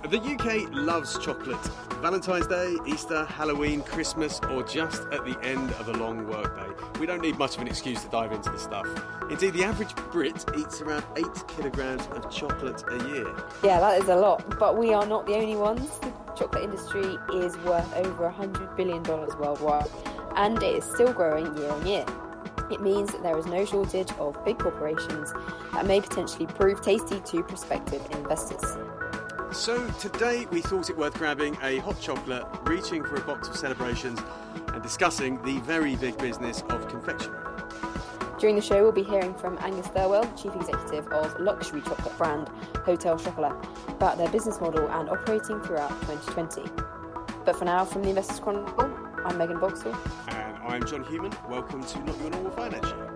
The UK loves chocolate. Valentine's Day, Easter, Halloween, Christmas, or just at the end of a long workday. We don't need much of an excuse to dive into the stuff. Indeed, the average Brit eats around 8 kilograms of chocolate a year. Yeah, that is a lot, but we are not the only ones. The chocolate industry is worth over $100 billion worldwide, and it is still growing year on year. It means that there is no shortage of big corporations that may potentially prove tasty to prospective investors. So today we thought it worth grabbing a hot chocolate, reaching for a box of celebrations and discussing the very big business of confectionery. During the show we'll be hearing from Angus Thirlwell, Chief Executive of luxury chocolate brand Hotel Chocolat, about their business model and operating throughout 2020. But for now, from the Investors Chronicle, I'm Megan Boxall. And I'm John Human. Welcome to Not Your Normal Finance Show.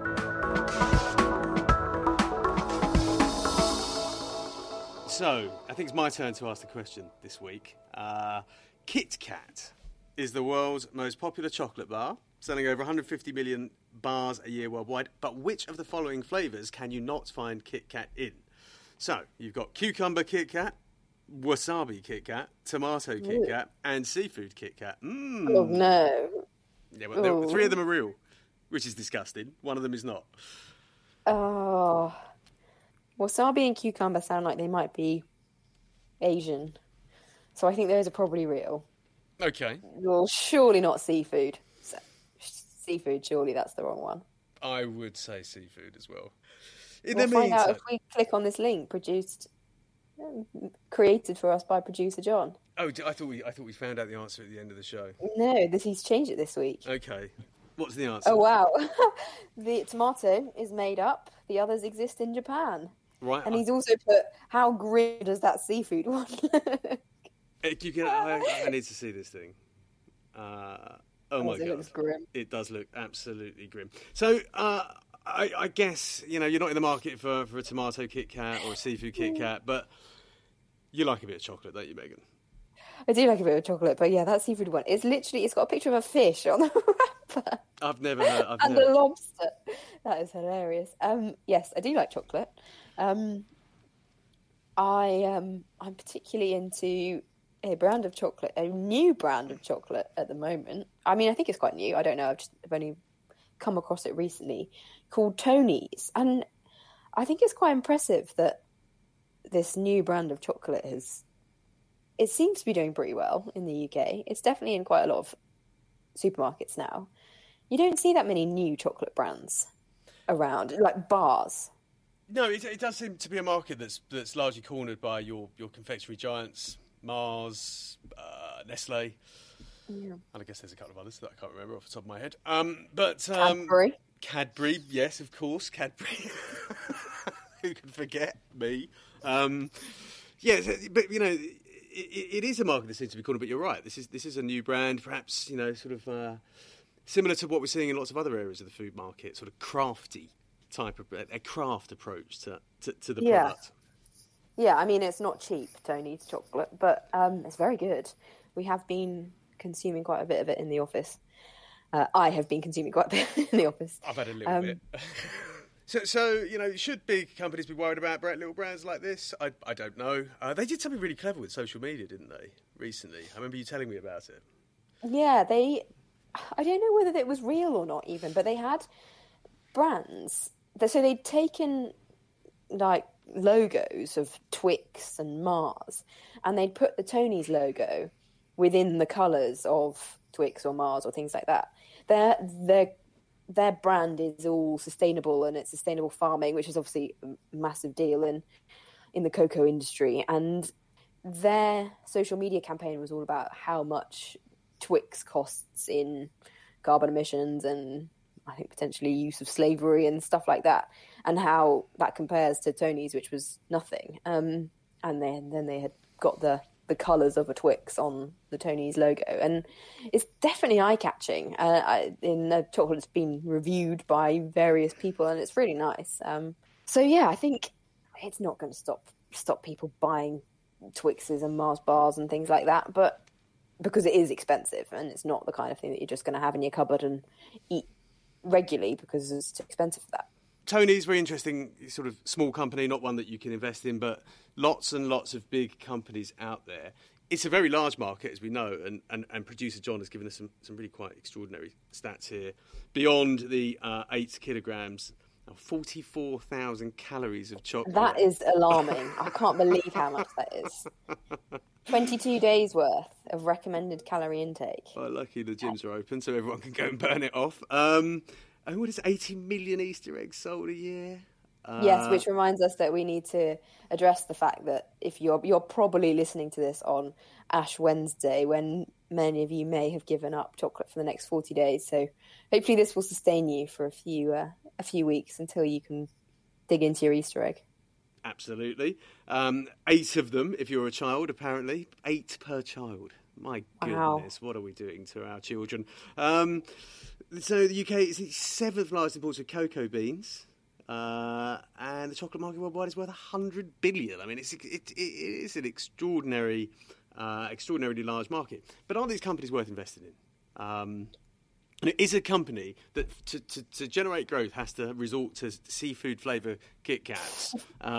So, I think it's my turn to ask the question this week. Kit Kat is the world's most popular chocolate bar, selling over 150 million bars a year worldwide. But which of the following flavours can you not find Kit Kat in? So, you've got cucumber Kit Kat, wasabi Kit Kat, tomato Kit Kat, and seafood Kit Kat. Oh, no. Yeah, well, three of them are real, which is disgusting. One of them is not. Oh... Wasabi and cucumber sound like they might be Asian. So I think those are probably real. Okay. Well, surely not seafood. Seafood, surely that's the wrong one. I would say seafood as well. We'll find out if we click on this link created for us by producer John. Oh, I thought we found out the answer at the end of the show. No, he's changed it this week. Okay. What's the answer? Oh, wow. The tomato is made up. The others exist in Japan. Right. And he's also put, how grim does that seafood one look? I need to see this thing. Oh my God. It looks grim. It does look absolutely grim. So, I guess, you're not in the market for a tomato Kit Kat or a seafood Kit Kat, but you like a bit of chocolate, don't you, Megan? I do like a bit of chocolate, but yeah, that seafood one, it's got a picture of a fish on the wrapper. I've never heard. And a lobster. That is hilarious. Yes, I do like chocolate. I'm particularly into a new brand of chocolate at the moment. I mean, I think it's quite new. I don't know. I've only come across it recently, called Tony's, and I think it's quite impressive that this new brand of chocolate it seems to be doing pretty well in the UK. It's definitely in quite a lot of supermarkets now. You don't see that many new chocolate brands around, like bars. No, it does seem to be a market that's largely cornered by your confectionery giants, Mars, Nestle, and I guess there's a couple of others that I can't remember off the top of my head. Cadbury, yes, of course, Cadbury. Who can forget me? Yes, but it is a market that seems to be cornered. But you're right. This is a new brand, perhaps sort of similar to what we're seeing in lots of other areas of the food market, sort of crafty type of a craft approach to the product. Yeah, I mean, it's not cheap, Tony's chocolate, but it's very good. We have been consuming quite a bit of it in the office. I have been consuming quite a bit in the office. I've had a little bit. So should big companies be worried about little brands like this? I don't know. They did something really clever with social media, didn't they, recently? I remember you telling me about it. Yeah, I don't know whether it was real or not even, but they had brands. So they'd taken like logos of Twix and Mars, and they'd put the Tony's logo within the colours of Twix or Mars or things like that. Their brand is all sustainable, and it's sustainable farming, which is obviously a massive deal in the cocoa industry. And their social media campaign was all about how much Twix costs in carbon emissions and I think potentially use of slavery and stuff like that, and how that compares to Tony's, which was nothing. And then they had got the colours of a Twix on the Tony's logo, and it's definitely eye-catching. In the chocolate's been reviewed by various people, and it's really nice. So yeah, I think it's not going to stop people buying Twixes and Mars bars and things like that, but because it is expensive, and it's not the kind of thing that you're just going to have in your cupboard and eat regularly because it's too expensive for that. Tony's very interesting, sort of small company, not one that you can invest in, but lots and lots of big companies out there. It's a very large market, as we know, and producer John has given us some really quite extraordinary stats here. Beyond the 8 kilograms, 44,000 calories of chocolate. That is alarming. I can't believe how much that is. 22 days worth of recommended calorie intake. Well, lucky the gyms are open, so everyone can go and burn it off. And what is 80 million Easter eggs sold a year? Yes, which reminds us that we need to address the fact that if you're probably listening to this on Ash Wednesday, when many of you may have given up chocolate for the next 40 days. So hopefully this will sustain you for a few weeks until you can dig into your Easter egg. Absolutely. 8 of them, if you're a child, apparently. 8 per child. My goodness, wow. What are we doing to our children? So the UK is the 7th largest importer of cocoa beans. And the chocolate market worldwide is worth 100 billion. I mean, it is an extraordinarily large market. But are these companies worth investing in? It is a company that, to generate growth, has to resort to seafood flavour Kit Kats,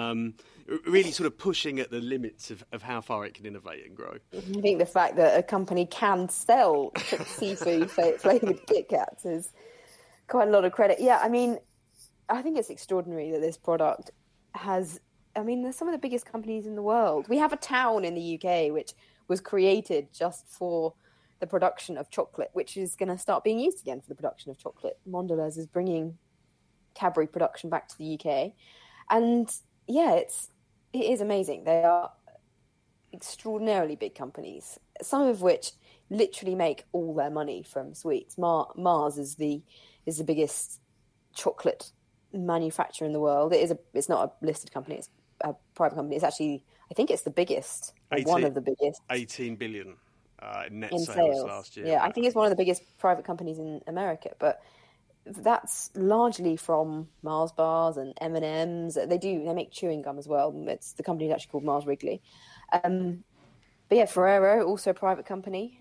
really sort of pushing at the limits of how far it can innovate and grow. I think the fact that a company can sell seafood flavoured Kit Kats is quite a lot of credit. Yeah, I mean, I think it's extraordinary that this product has... I mean, there's some of the biggest companies in the world. We have a town in the UK which was created just for the production of chocolate, which is going to start being used again for the production of chocolate. Mondelez is bringing Cadbury production back to the UK. And yeah, it is amazing. They are extraordinarily big companies, some of which literally make all their money from sweets. Mars is the biggest chocolate manufacturer in the world. It's not a listed company, it's a private company. It's actually, I think it's the biggest, one of the biggest. 18 billion. Net sales last year. Yeah, I think it's one of the biggest private companies in America, but that's largely from Mars bars and M&Ms. They make chewing gum as well. It's the company is actually called Mars Wrigley. But yeah, Ferrero, also a private company,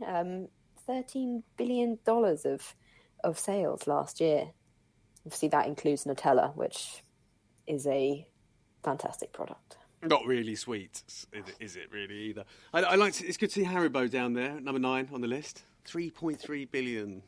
$13 billion of sales last year. Obviously, that includes Nutella, which is a fantastic product. Not really sweet, is it really either? I like to, it's good to see Haribo down there, number 9 on the list. $3.3 billion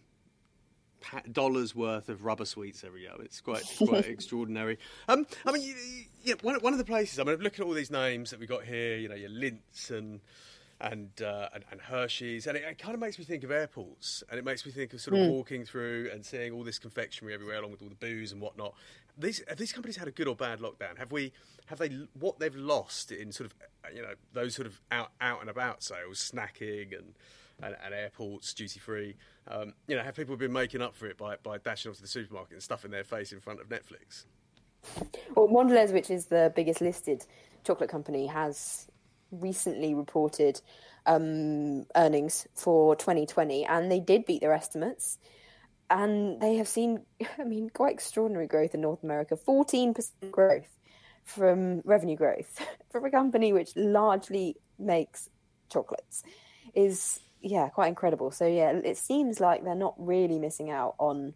worth of rubber sweets every year. It's quite extraordinary. I mean, yeah, one of the places. I mean, look at all these names that we got here. You know, your Lindt and Hershey's, and it kind of makes me think of airports, and it makes me think of sort of walking through and seeing all this confectionery everywhere, along with all the booze and whatnot. Have these companies had a good or bad lockdown? Have they what they've lost in sort of those sort of out and about sales, snacking and airports, duty free? Have people been making up for it by dashing off to the supermarket and stuffing their face in front of Netflix? Well, Mondelez, which is the biggest listed chocolate company, has recently reported earnings for 2020, and they did beat their estimates. And they have seen, quite extraordinary growth in North America, 14% growth from revenue growth for a company which largely makes chocolates is, quite incredible. So, it seems like they're not really missing out on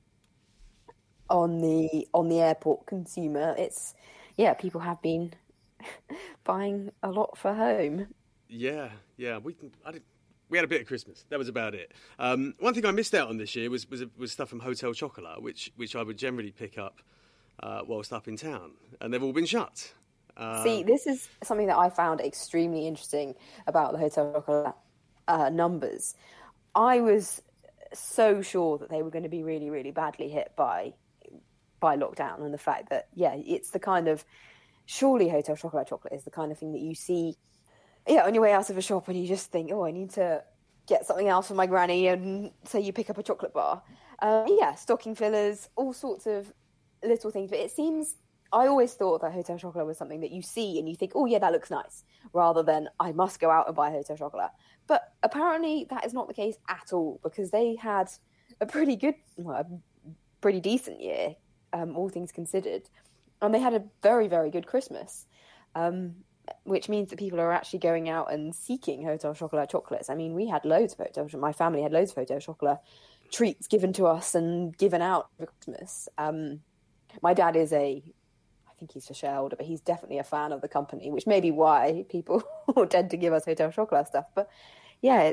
the airport consumer. It's, people have been buying a lot for home. Yeah. We had a bit of Christmas. That was about it. One thing I missed out on this year was stuff from Hotel Chocolat, which I would generally pick up whilst up in town, and they've all been shut. See, this is something that I found extremely interesting about the Hotel Chocolat numbers. I was so sure that they were going to be really, really badly hit by lockdown, and the fact that it's the kind of, surely Hotel Chocolat chocolate is the kind of thing that you see on your way out of a shop and you just think, I need to get something else for my granny, and so you pick up a chocolate bar. Stocking fillers, all sorts of little things. But it seems, I always thought that Hotel Chocolat was something that you see and you think, that looks nice, rather than I must go out and buy Hotel Chocolat. But apparently that is not the case at all, because they had a pretty decent year, all things considered. And they had a very, very good Christmas. Which means that people are actually going out and seeking Hotel Chocolat chocolates. I mean, we had loads of my family had loads of Hotel Chocolat treats given to us and given out for Christmas. My dad is a think he's a shareholder, but he's definitely a fan of the company, which may be why people tend to give us Hotel Chocolat stuff. But yeah,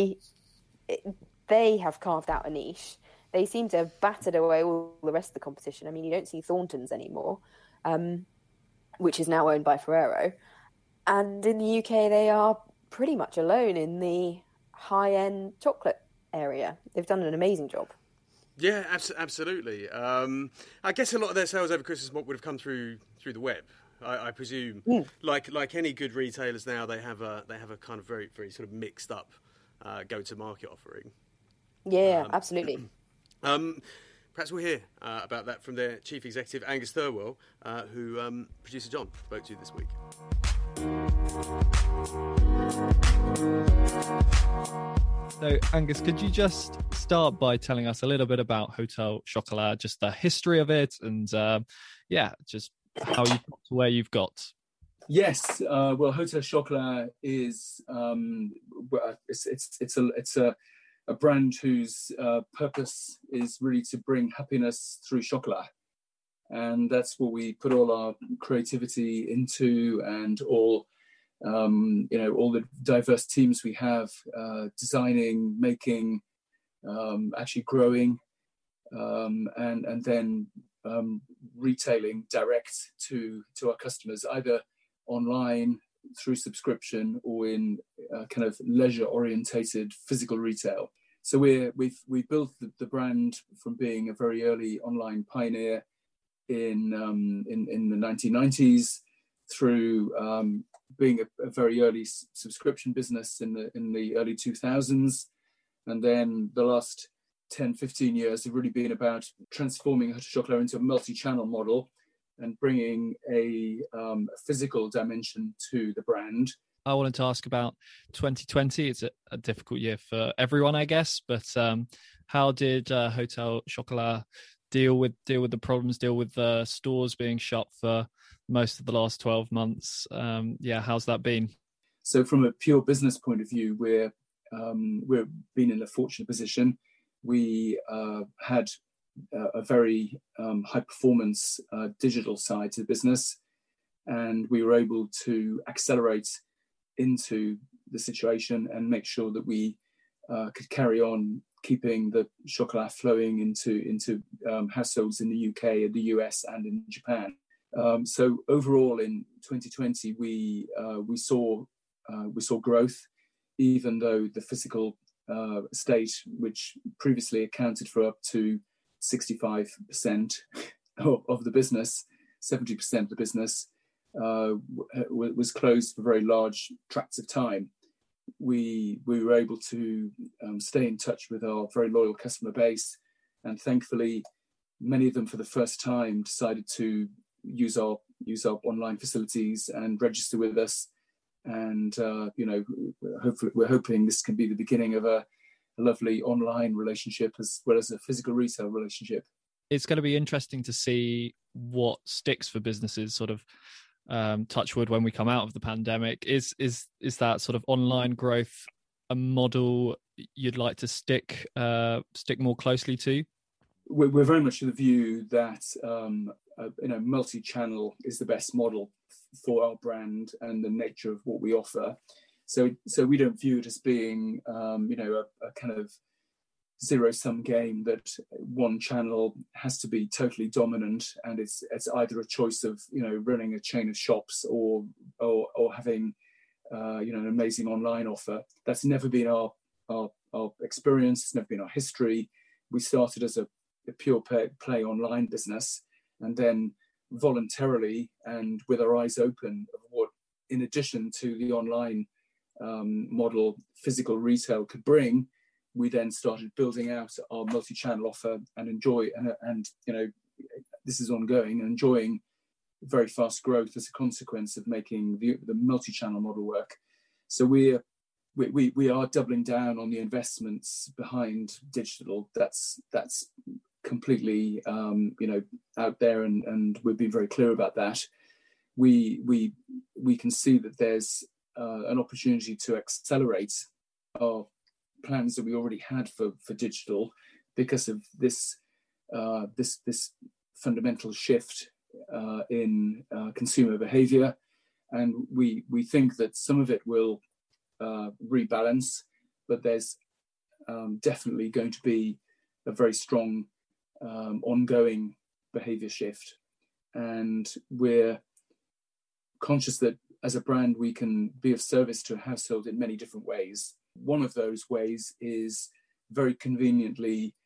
they have carved out a niche. They seem to have battered away all the rest of the competition. I mean, you don't see Thornton's anymore, which is now owned by Ferrero. And in the UK, they are pretty much alone in the high-end chocolate area. They've done an amazing job. Yeah, absolutely. I guess a lot of their sales over Christmas would have come through the web. I presume, like any good retailers now, they have a kind of very, very sort of mixed up go-to-market offering. Yeah, absolutely. Perhaps we'll hear about that from their chief executive, Angus Thirlwell, who producer John spoke to this week. So, Angus, could you just start by telling us a little bit about Hotel Chocolat, just the history of it, and just how you got to where you've got? Yes, well, Hotel Chocolat is it's a brand whose purpose is really to bring happiness through chocolate, and that's what we put all our creativity into, and all the diverse teams we have, designing, making, actually growing, and then retailing direct to our customers, either online through subscription or in kind of leisure orientated physical retail. So we built the brand from being a very early online pioneer in the 1990s through being a very early subscription business in the early 2000s, and then the last 10-15 years have really been about transforming Hotel Chocolat into a multi-channel model and bringing a physical dimension to the brand. I wanted to ask about 2020. It's a difficult year for everyone, I guess, but how did Hotel Chocolat deal with the problems, deal with the stores being shut for most of the last 12 months? How's that been? So from a pure business point of view, we've been in a fortunate position. We had a very high performance digital side to the business, and we were able to accelerate into the situation and make sure that we could carry on keeping the chocolat flowing into households in the UK, the US, and in Japan. So overall, in 2020, we saw growth, even though the physical estate, which previously accounted for up to 65% of the business, 70% of the business, was closed for very large tracts of time. We were able to stay in touch with our very loyal customer base, and thankfully, many of them for the first time decided to use our online facilities and register with us. And hopefully, we're hoping this can be the beginning of a lovely online relationship as well as a physical retail relationship. It's going to be interesting to see what sticks for businesses, sort of touch wood, when we come out of the pandemic. Is that sort of online growth a model you'd like to stick more closely to? We're very much of the view that multi-channel is the best model for our brand and the nature of what we offer. So we don't view it as being a kind of zero-sum game that one channel has to be totally dominant, and it's either a choice of running a chain of shops or having an amazing online offer. That's never been our experience. It's never been our history. We started as a pure play online business, and then voluntarily and with our eyes open of what, in addition to the online model, physical retail could bring, we then started building out our multi-channel offer and this is ongoing, and enjoying very fast growth as a consequence of making the multi-channel model work. So we are doubling down on the investments behind digital. That's completely out there, and we've been very clear about that. We can see that there's an opportunity to accelerate our plans that we already had for digital because of this fundamental shift in consumer behaviour, and we think that some of it will rebalance, but there's definitely going to be a very strong ongoing behaviour shift, and we're conscious that as a brand we can be of service to a household in many different ways. One of those ways is very conveniently,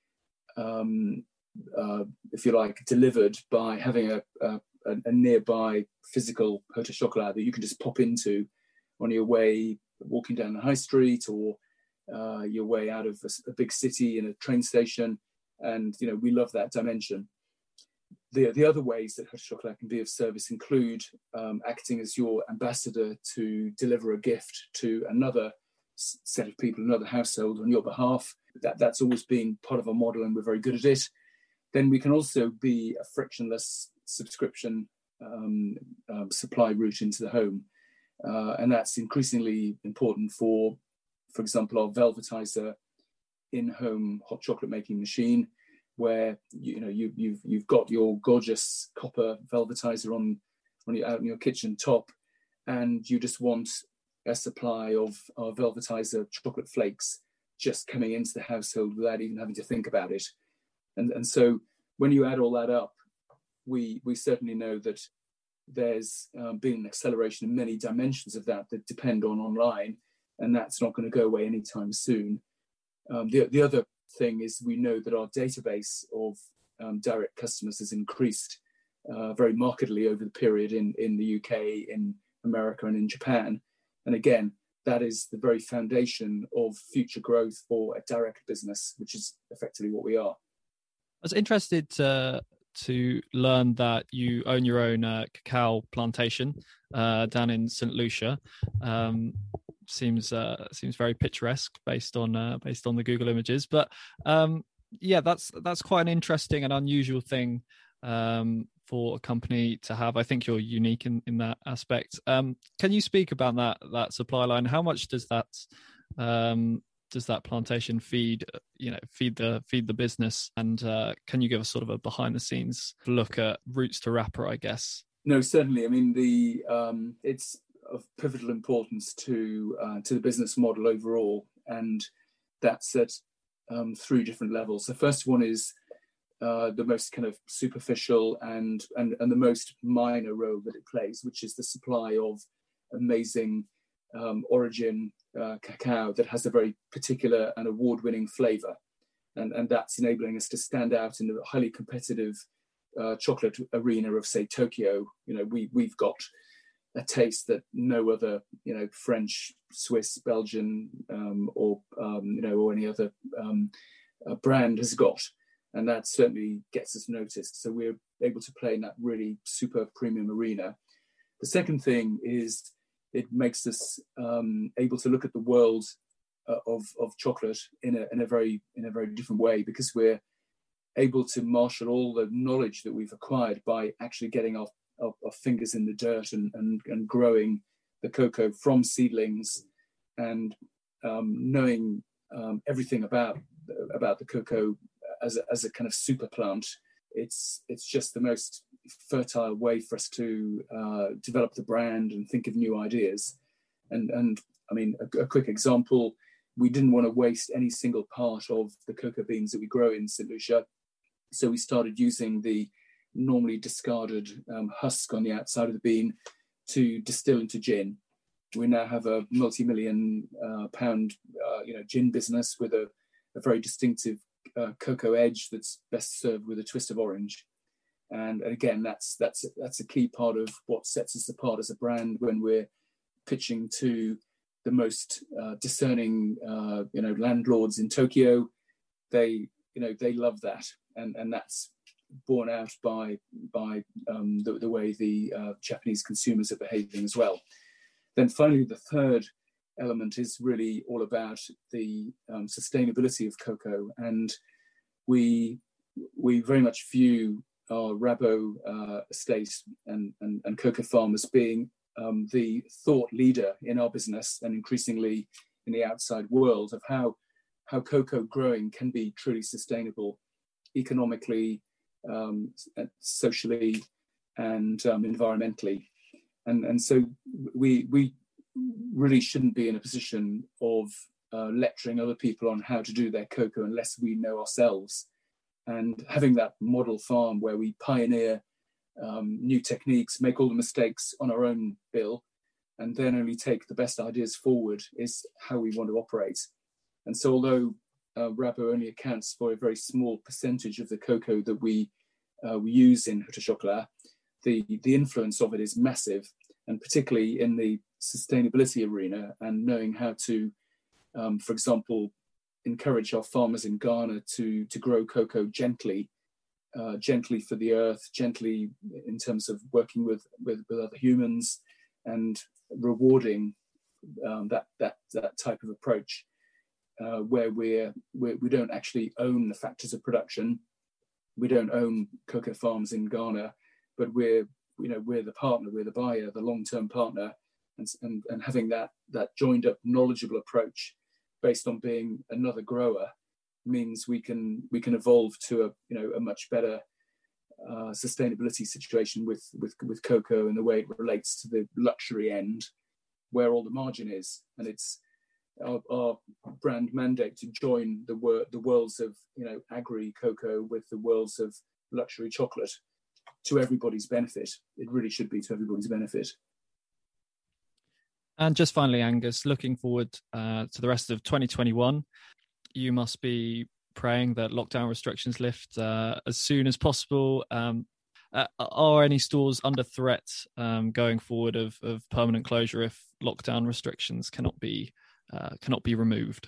if you like, delivered by having a nearby physical Hotel Chocolat that you can just pop into on your way walking down the high street, or your way out of a big city in a train station. And, you know, we love that dimension. The other ways that Hotel Chocolat can be of service include acting as your ambassador to deliver a gift to another set of people, another household on your behalf. That's always been part of our model, and we're very good at it. Then we can also be a frictionless subscription supply route into the home. And that's increasingly important for example, our Velvetizer in-home hot chocolate making machine, where you've got your gorgeous copper Velvetizer out in your kitchen top, and you just want a supply of our Velvetizer chocolate flakes just coming into the household without even having to think about it. And so when you add all that up, we certainly know that there's been an acceleration in many dimensions of that depend on online, and that's not going to go away anytime soon. The other thing is we know that our database of direct customers has increased very markedly over the period in the UK, in America, and in Japan. And again, that is the very foundation of future growth for a direct business, which is effectively what we are. I was interested to learn that you own your own cacao plantation down in St. Lucia. Seems very picturesque based on the Google images, but that's quite an interesting and unusual thing for a company to have. I think you're unique in that aspect. Can you speak about that supply line? How much does that plantation feed the business? And can you give us sort of a behind the scenes look at routes to wrapper, I guess? No, certainly. I mean, it's of pivotal importance to the business model overall, and that's at three different levels. The first one is the most kind of superficial and the most minor role that it plays, which is the supply of amazing origin cacao that has a very particular and award-winning flavour, and that's enabling us to stand out in the highly competitive chocolate arena of, say, Tokyo. We've got a taste that no other, French, Swiss, Belgian, or any other brand has got, and that certainly gets us noticed. So we're able to play in that really super premium arena. The second thing is it makes us able to look at the world of chocolate in a very different way, because we're able to marshal all the knowledge that we've acquired by actually getting our fingers in the dirt and growing the cocoa from seedlings, and knowing everything about the cocoa as a kind of super plant. It's just the most fertile way for us to develop the brand and think of new ideas. And I mean, a quick example, we didn't want to waste any single part of the cocoa beans that we grow in St. Lucia, so we started using the normally discarded husk on the outside of the bean to distill into gin. We now have a multi-million pound gin business with a very distinctive cocoa edge that's best served with a twist of orange. And again, that's a key part of what sets us apart as a brand when we're pitching to the most discerning landlords in Tokyo. They love that, and that's borne out by the way the Japanese consumers are behaving as well. Then finally, the third element is really all about the sustainability of cocoa, and we very much view our Rabo estate and cocoa farm as being the thought leader in our business, and increasingly in the outside world, of how cocoa growing can be truly sustainable, economically, socially, and environmentally. And so we really shouldn't be in a position of lecturing other people on how to do their cocoa unless we know ourselves. And having that model farm where we pioneer new techniques, make all the mistakes on our own bill, and then only take the best ideas forward is how we want to operate. And so although Rabo only accounts for a very small percentage of the cocoa that we use in Hotel Chocolat, the influence of it is massive, and particularly in the sustainability arena, and knowing how to, for example, encourage our farmers in Ghana to grow cocoa gently for the earth, gently in terms of working with other humans, and rewarding that type of approach, where we don't actually own the factors of production, we don't own cocoa farms in Ghana, but we're the partner, we're the buyer, the long-term partner, and having that joined up, knowledgeable approach based on being another grower means we can evolve to a much better sustainability situation with cocoa and the way it relates to the luxury end, where all the margin is. And it's our brand mandate to join the worlds of agri cocoa with the worlds of luxury chocolate, to everybody's benefit. It really should be to everybody's benefit. And just finally, Angus, looking forward to the rest of 2021, you must be praying that lockdown restrictions lift as soon as possible. Are any stores under threat going forward of permanent closure if lockdown restrictions cannot be removed?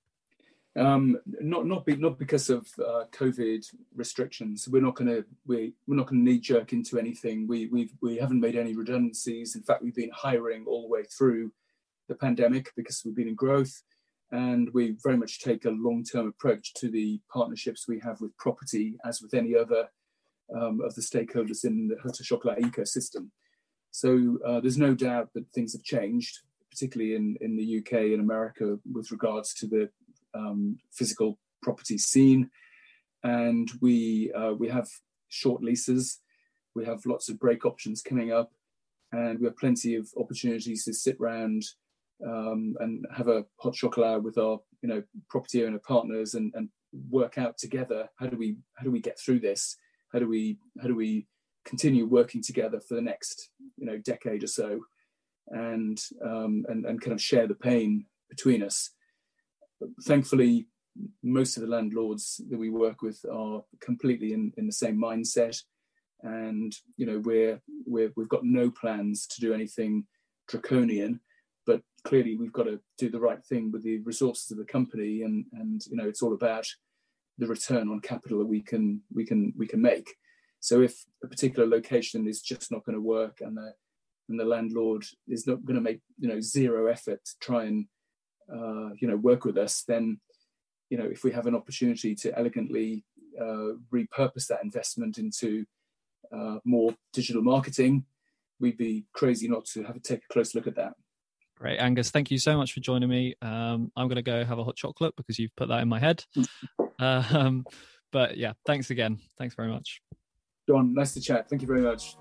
Not because of COVID restrictions. We're not going to knee jerk into anything. We haven't made any redundancies. In fact, we've been hiring all the way through the pandemic because we've been in growth, and we very much take a long-term approach to the partnerships we have with property, as with any other of the stakeholders in the Hotel Chocolat ecosystem. So there's no doubt that things have changed, particularly in the UK and America, with regards to the physical property scene, and we have short leases, we have lots of break options coming up, and we have plenty of opportunities to sit round and have a hot chocolat with our property owner partners and work out together how do we get through this, how do we continue working together for the next decade or so, and kind of share the pain between us. Thankfully, most of the landlords that we work with are completely in the same mindset, and we've got no plans to do anything draconian, but clearly we've got to do the right thing with the resources of the company, and it's all about the return on capital that we can make. So if a particular location is just not going to work, and the landlord is not going to make zero effort to try and work with us, then if we have an opportunity to elegantly repurpose that investment into more digital marketing, we'd be crazy not to take a close look at that. Great, Angus, thank you so much for joining me. I'm going to go have a hot chocolate because you've put that in my head. But yeah, thanks again. Thanks very much. John, nice to chat. Thank you very much.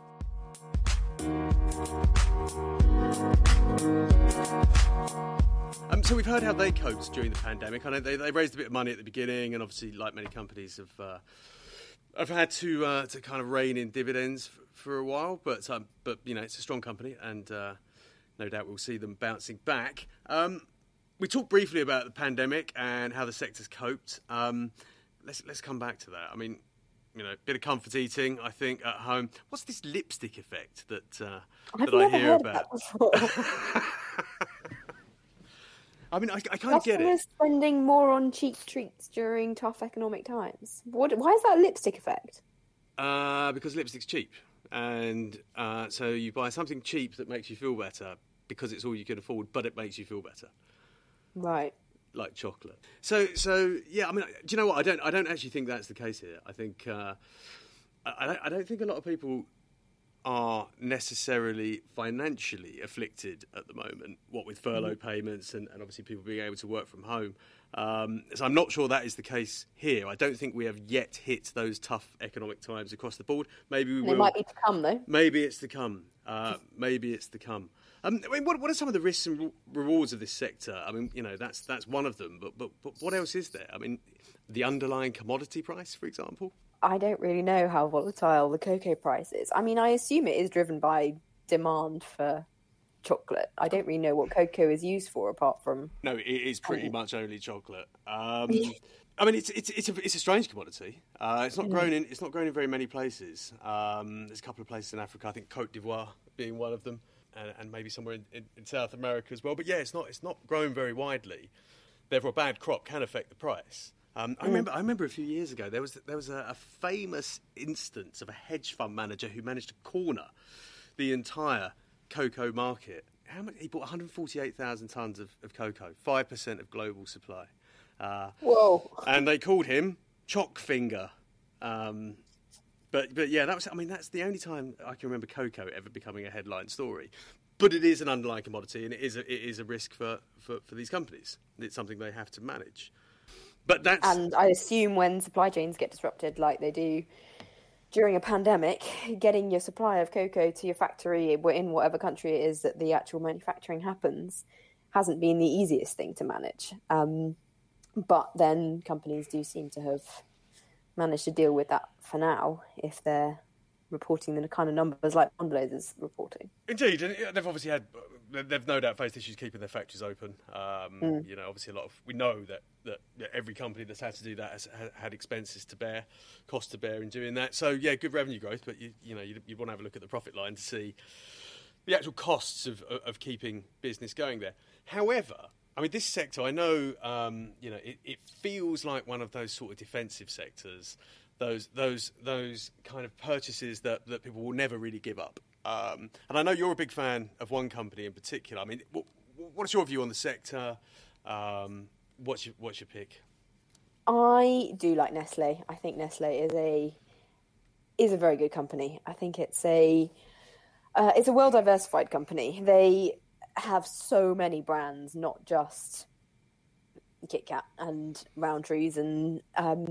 So we've heard how they coped during the pandemic. I know they raised a bit of money at the beginning, and obviously, like many companies, have had to kind of rein in dividends for a while. But it's a strong company, and no doubt we'll see them bouncing back. We talked briefly about the pandemic and how the sector's coped. Let's come back to that. I mean, a bit of comfort eating, I think, at home. What's this lipstick effect that I hear about? I mean, I kind of get it. Customers spending more on cheap treats during tough economic times. Why is that a lipstick effect? Because lipstick's cheap. And so you buy something cheap that makes you feel better because it's all you can afford, but it makes you feel better. Right. Like chocolate. So yeah, I mean, do you know what? I don't actually think that's the case here. I think I don't think a lot of people are necessarily financially afflicted at the moment, what with furlough payments and obviously people being able to work from home. So I'm not sure that is the case here. I don't think we have yet hit those tough economic times across the board. Maybe we will. It might be to come, though. Maybe it's to come. Maybe it's to come. I mean, what are some of the risks and rewards of this sector? I mean, that's one of them. But what else is there? I mean, the underlying commodity price, for example. I don't really know how volatile the cocoa price is. I mean, I assume it is driven by demand for chocolate. I don't really know what cocoa is used for apart from... No, it is pretty much only chocolate. I mean, it's a strange commodity. It's not grown in very many places. There's a couple of places in Africa. I think Côte d'Ivoire being one of them, and maybe somewhere in South America as well. But yeah, it's not grown very widely. Therefore, a bad crop can affect the price. I remember a few years ago there was a famous instance of a hedge fund manager who managed to corner the entire cocoa market. How much? He bought 148,000 tons of cocoa, 5% of global supply. Whoa! And they called him Choc Finger. But yeah, that's the only time I can remember cocoa ever becoming a headline story. But it is an underlying commodity, and it is a risk for these companies. It's something they have to manage. And I assume when supply chains get disrupted like they do during a pandemic, getting your supply of cocoa to your factory in whatever country it is that the actual manufacturing happens hasn't been the easiest thing to manage. But then companies do seem to have managed to deal with that for now if they're reporting the kind of numbers like Mondelez is reporting. Indeed, and they've no doubt faced issues keeping their factories open. Obviously we know that every company that's had to do that has had expenses to bear, costs to bear in doing that. So yeah, good revenue growth, but you want to have a look at the profit line to see the actual costs of keeping business going there. However, I mean, this sector, I know, it feels like one of those sort of defensive sectors. Those kind of purchases that people will never really give up. And I know you're a big fan of one company in particular. I mean, what's your view on the sector? What's your pick? I do like Nestle. I think Nestle is a very good company. I think it's a well diversified company. They have so many brands, not just Kit Kat and Roundtrees and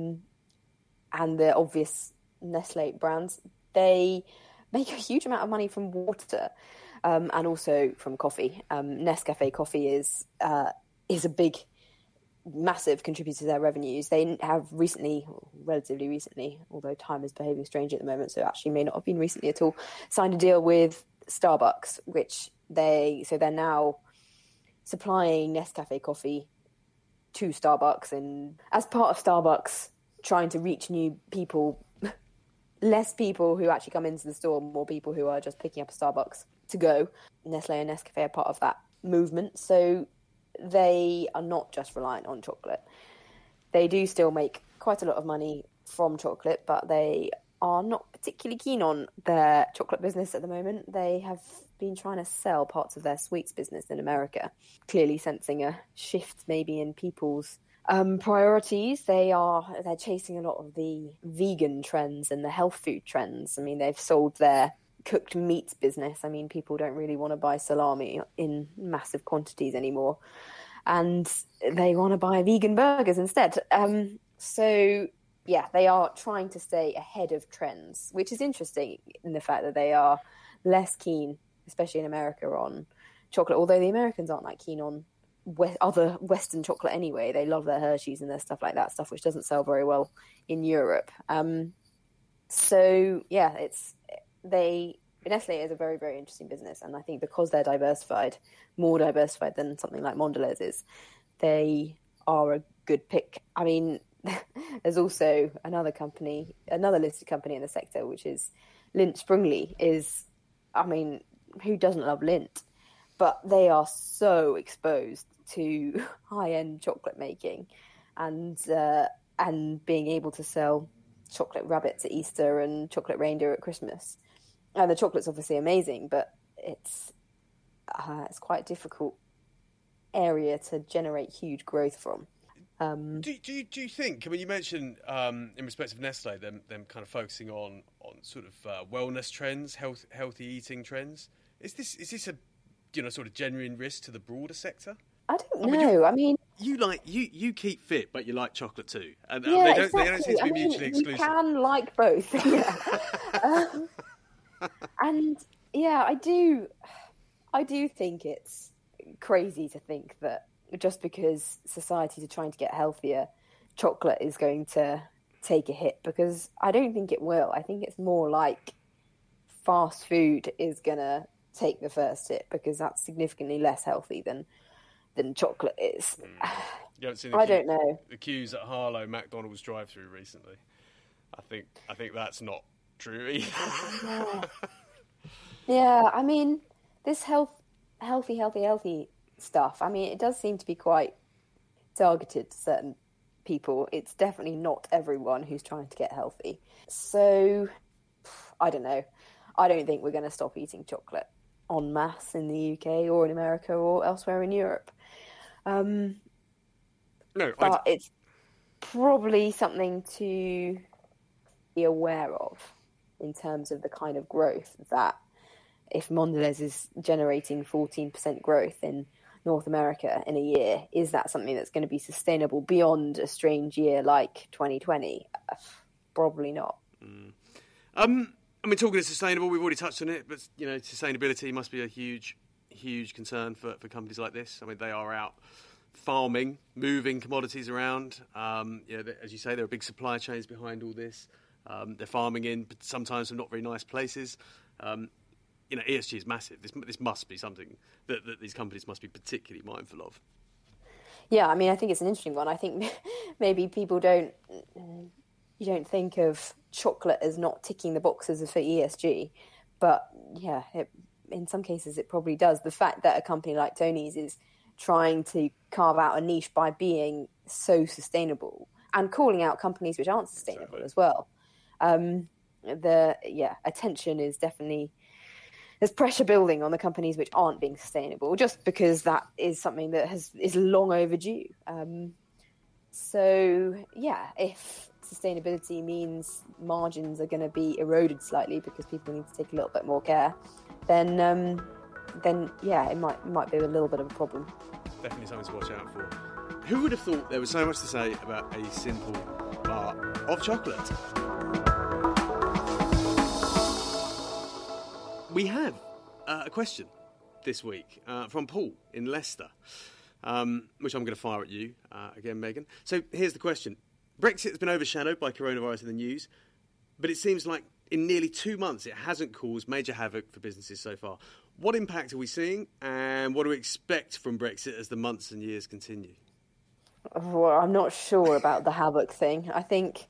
the obvious Nestle brands. They make a huge amount of money from water and also from coffee. Nescafe coffee is a big, massive contributor to their revenues. They have relatively recently, although time is behaving strangely at the moment, so it actually may not have been recently at all, signed a deal with Starbucks, which they're now supplying Nescafe coffee to Starbucks, and as part of Starbucks trying to reach new people, less people who actually come into the store, more people who are just picking up a Starbucks to go. Nestle and Nescafe are part of that movement, so they are not just reliant on chocolate. They do still make quite a lot of money from chocolate, but they are not particularly keen on their chocolate business at the moment. They have been trying to sell parts of their sweets business in America, clearly sensing a shift maybe in people's priorities. They're chasing a lot of the vegan trends and the health food trends. I mean, they've sold their cooked meats business. I mean, people don't really want to buy salami in massive quantities anymore, and they want to buy vegan burgers instead. So yeah, they are trying to stay ahead of trends, which is interesting in the fact that they are less keen, especially in America, on chocolate, although the Americans aren't that keen on other Western chocolate anyway. They love their Hershey's and their stuff like that, stuff which doesn't sell very well in Europe. So yeah, Nestle is a very, very interesting business, and I think because they're diversified, more diversified than something like Mondelez is, they are a good pick. I mean, there's also another listed company in the sector, which is Lindt Sprüngli. Who doesn't love Lindt? But they are so exposed to high-end chocolate making and being able to sell chocolate rabbits at Easter and chocolate reindeer at Christmas. And the chocolate's obviously amazing, but it's quite a difficult area to generate huge growth from. Do you think? I mean, you mentioned in respect of Nestle, them kind of focusing on sort of wellness trends, healthy eating trends. Is this a sort of genuine risk to the broader sector? I don't know. I mean, you keep fit, but you like chocolate too, and yeah, they exactly. don't seem to be mutually exclusive. You can like both, yeah. And yeah, I do think it's crazy to think that just because societies are trying to get healthier, chocolate is going to take a hit, because I don't think it will. I think it's more like fast food is going to take the first hit, because that's significantly less healthy than chocolate is. You haven't seen don't know. The queues at Harlow McDonald's drive-through recently. I think that's not true either. Yeah, I mean, this healthy stuff, I mean, it does seem to be quite targeted to certain people. It's definitely not everyone who's trying to get healthy. So, I don't know. I don't think we're going to stop eating chocolate en masse in the UK or in America or elsewhere in Europe. But it's probably something to be aware of in terms of the kind of growth that, if Mondelez is generating 14% growth in North America in a year, is that something that's going to be sustainable beyond a strange year like 2020? Probably not. I mean, talking of sustainable, we've already touched on it, but sustainability must be a huge concern for companies like this. I mean, they are out farming, moving commodities around. As you say, there are big supply chains behind all this. They're farming in sometimes some not very nice places. ESG is massive. This must be something that these companies must be particularly mindful of. Yeah, I mean, I think it's an interesting one. I think maybe people don't think of chocolate as not ticking the boxes for ESG, but yeah, in some cases it probably does. The fact that a company like Tony's is trying to carve out a niche by being so sustainable and calling out companies which aren't sustainable as well. Attention is definitely, there's pressure building on the companies which aren't being sustainable, just because that is something that is long overdue. If sustainability means margins are going to be eroded slightly because people need to take a little bit more care, then it might be a little bit of a problem. Definitely something to watch out for. Who would have thought there was so much to say about a simple bar of chocolate? We have a question this week from Paul in Leicester, which I'm going to fire at you again, Megan. So here's the question. Brexit has been overshadowed by coronavirus in the news, but it seems like in nearly 2 months it hasn't caused major havoc for businesses so far. What impact are we seeing, and what do we expect from Brexit as the months and years continue? Well, I'm not sure about the havoc thing. I think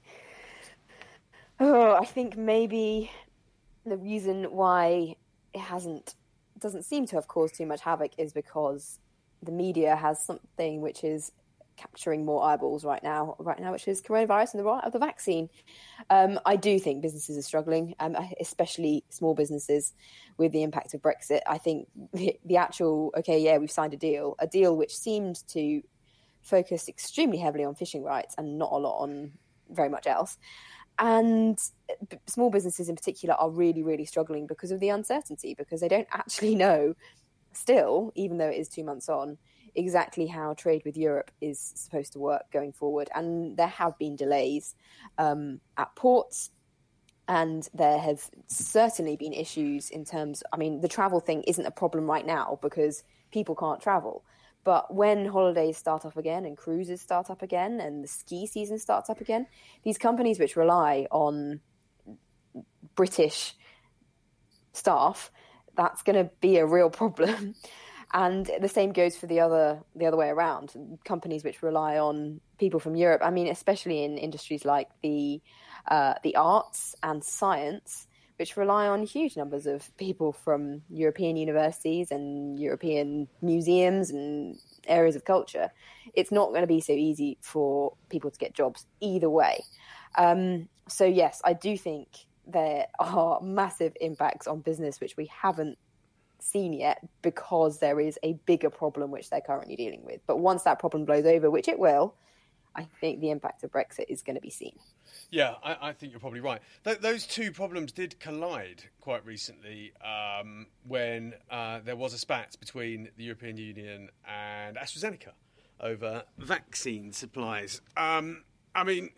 maybe the reason why it doesn't seem to have caused too much havoc is because the media has something which is capturing more eyeballs right now, which is coronavirus and the rollout of the vaccine. I do think businesses are struggling, especially small businesses, with the impact of Brexit. I think the actual, we've signed a deal which seemed to focus extremely heavily on fishing rights and not a lot on very much else. And small businesses in particular are really, really struggling because of the uncertainty, because they don't actually know still, even though it is 2 months on, exactly how trade with Europe is supposed to work going forward. And there have been delays at ports, and there have certainly been issues in terms, the travel thing isn't a problem right now because people can't travel. But when holidays start up again and cruises start up again and the ski season starts up again, these companies which rely on British staff, that's going to be a real problem. And the same goes for the other way around. Companies which rely on people from Europe, especially in industries like the arts and science, which rely on huge numbers of people from European universities and European museums and areas of culture. It's not going to be so easy for people to get jobs either way. So yes, I do think there are massive impacts on business which we haven't seen yet, because there is a bigger problem which they're currently dealing with. But once that problem blows over, which it will, I think the impact of Brexit is going to be seen. Yeah, I think you're probably right. Those two problems did collide quite recently when there was a spat between the European Union and AstraZeneca over vaccine supplies. I mean,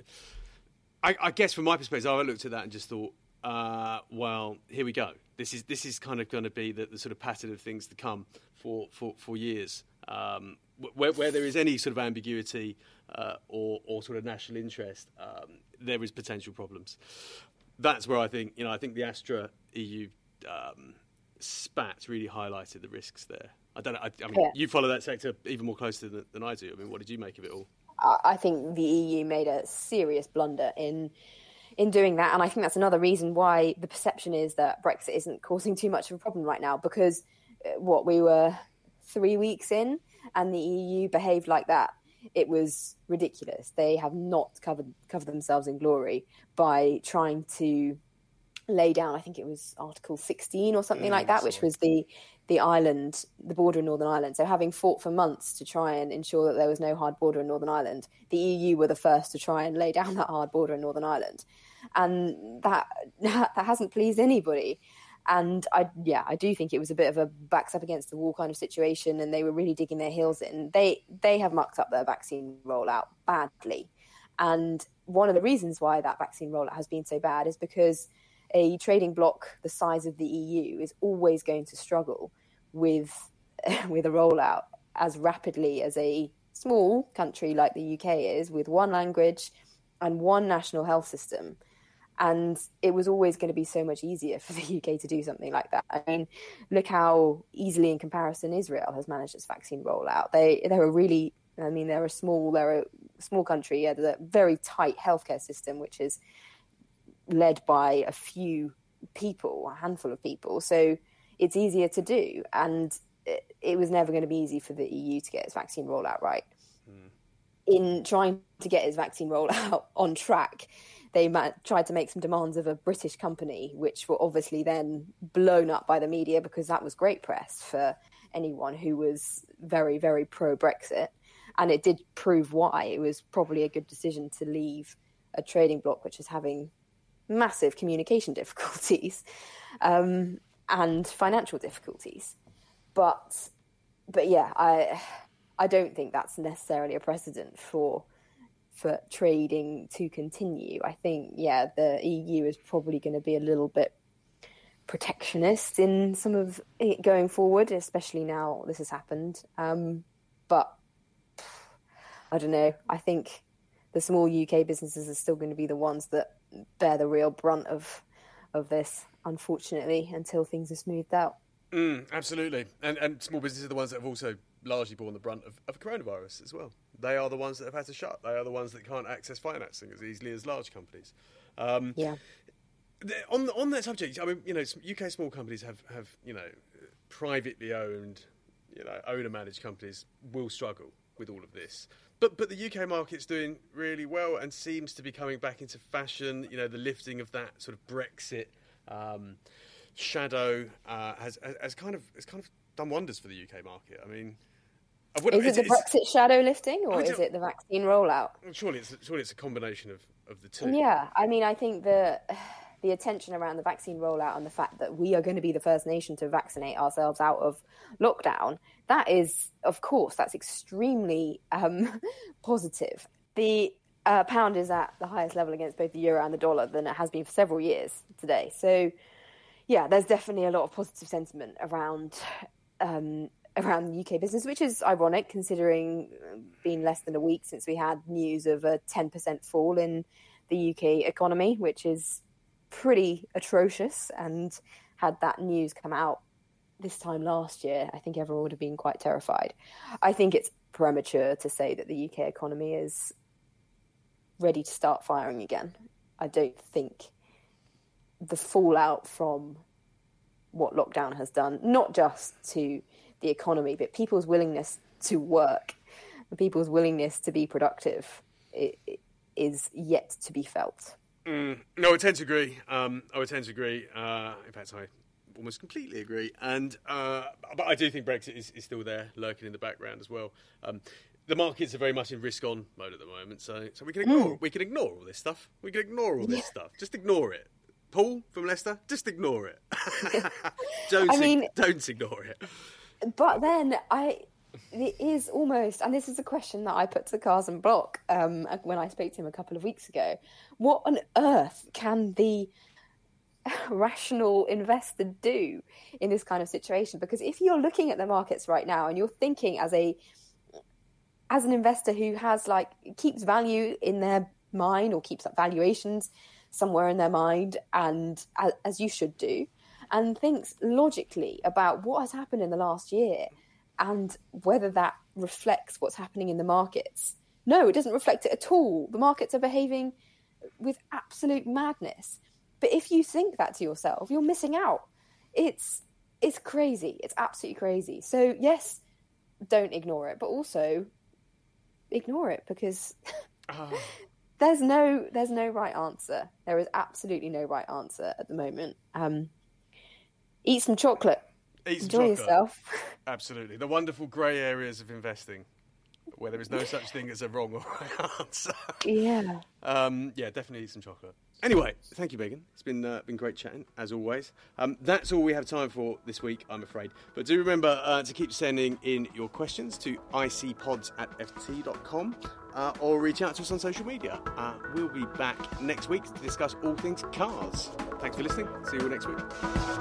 I guess from my perspective, I looked at that and just thought, well, here we go. This is kind of going to be the sort of pattern of things to come for years. Where there is any sort of ambiguity or sort of national interest, there is potential problems. That's where I think the Astra EU spat really highlighted the risks there. I don't know. I mean, you follow that sector even more closely than I do. I mean, what did you make of it all? I think the EU made a serious blunder in doing that, and I think that's another reason why the perception is that Brexit isn't causing too much of a problem right now, because we were 3 weeks in and the EU behaved like that. It was ridiculous. They have not covered themselves in glory by trying to lay down, I think it was Article 16 or something like that, which was the island, the border in Northern Ireland. So having fought for months to try and ensure that there was no hard border in Northern Ireland, the EU were the first to try and lay down that hard border in Northern Ireland. And that hasn't pleased anybody. And I do think it was a bit of a backs up against the wall kind of situation, and they were really digging their heels in. They have mucked up their vaccine rollout badly. And one of the reasons why that vaccine rollout has been so bad is because a trading bloc the size of the EU is always going to struggle with a rollout as rapidly as a small country like the UK is, with one language and one national health system. And it was always going to be so much easier for the UK to do something like that. I mean, look how easily, in comparison, Israel has managed its vaccine rollout. They're a small country. There's a very tight healthcare system, which is led by a few people, a handful of people. So it's easier to do. And it was never going to be easy for the EU to get its vaccine rollout right. In trying to get its vaccine rollout on track, they tried to make some demands of a British company, which were obviously then blown up by the media, because that was great press for anyone who was very, very pro-Brexit. And it did prove why it was probably a good decision to leave a trading bloc which is having massive communication difficulties and financial difficulties. But yeah, I don't think that's necessarily a precedent for trading to continue. I think, the EU is probably going to be a little bit protectionist in some of it going forward, especially now this has happened. But I don't know. I think the small UK businesses are still going to be the ones that bear the real brunt of this, unfortunately, until things are smoothed out. Absolutely. And small businesses are the ones that have also largely borne the brunt of coronavirus as well. They are the ones that have had to shut. They are the ones that can't access financing as easily as large companies. On that subject, I mean, UK small companies have privately owned, owner-managed companies will struggle with all of this. But the UK market's doing really well and seems to be coming back into fashion. The lifting of that sort of Brexit shadow has kind of done wonders for the UK market. I mean, is it the Brexit shadow lifting, or is it the vaccine rollout? Surely it's a combination of the two. Yeah, I mean, I think the attention around the vaccine rollout and the fact that we are going to be the first nation to vaccinate ourselves out of lockdown, that is, of course, that's extremely positive. The pound is at the highest level against both the euro and the dollar than it has been for several years today. So, yeah, there's definitely a lot of positive sentiment around the UK business, which is ironic considering being less than a week since we had news of a 10% fall in the UK economy, which is pretty atrocious. And had that news come out this time last year, I think everyone would have been quite terrified. I think it's premature to say that the UK economy is ready to start firing again. I don't think the fallout from what lockdown has done, not just to the economy, but people's willingness to work, people's willingness to be productive, is yet to be felt. No, I would tend to agree. In fact, I almost completely agree. And but I do think Brexit is still there, lurking in the background as well. the markets are very much in risk-on mode at the moment, so we can ignore all this stuff. We can ignore all this stuff. Just ignore it. Paul from Leicester, just ignore it. Don't ignore it. But then it is almost, and this is a question that I put to Carson Block when I spoke to him a couple of weeks ago. What on earth can the rational investor do in this kind of situation? Because if you're looking at the markets right now and you're thinking as an investor who has keeps value in their mind or keeps up valuations somewhere in their mind, and as you should do, and thinks logically about what has happened in the last year and whether that reflects what's happening in the markets. No, it doesn't reflect it at all. The markets are behaving with absolute madness. But if you think that to yourself, you're missing out. It's crazy. It's absolutely crazy. So yes, don't ignore it, but also ignore it, because there's no right answer. There is absolutely no right answer at the moment. Eat some chocolate. Enjoy yourself. Absolutely. The wonderful grey areas of investing, where there is no such thing as a wrong or right answer. Yeah. Definitely eat some chocolate. Anyway, thank you, Megan. It's been great chatting, as always. That's all we have time for this week, I'm afraid. But do remember to keep sending in your questions to icpods@ft.com or reach out to us on social media. We'll be back next week to discuss all things cars. Thanks for listening. See you all next week.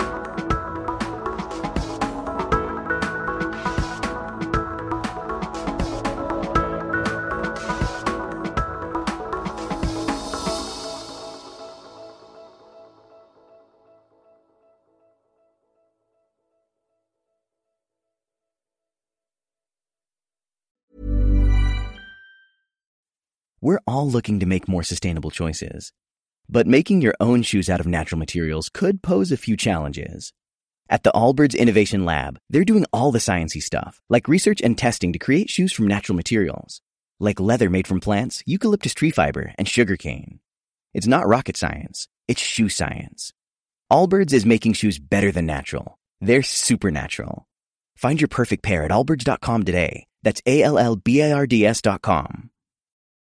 We're all looking to make more sustainable choices. But making your own shoes out of natural materials could pose a few challenges. At the Allbirds Innovation Lab, they're doing all the sciencey stuff, like research and testing to create shoes from natural materials, like leather made from plants, eucalyptus tree fiber, and sugarcane. It's not rocket science, it's shoe science. Allbirds is making shoes better than natural. They're supernatural. Find your perfect pair at allbirds.com today. That's ALLBIRDS.com.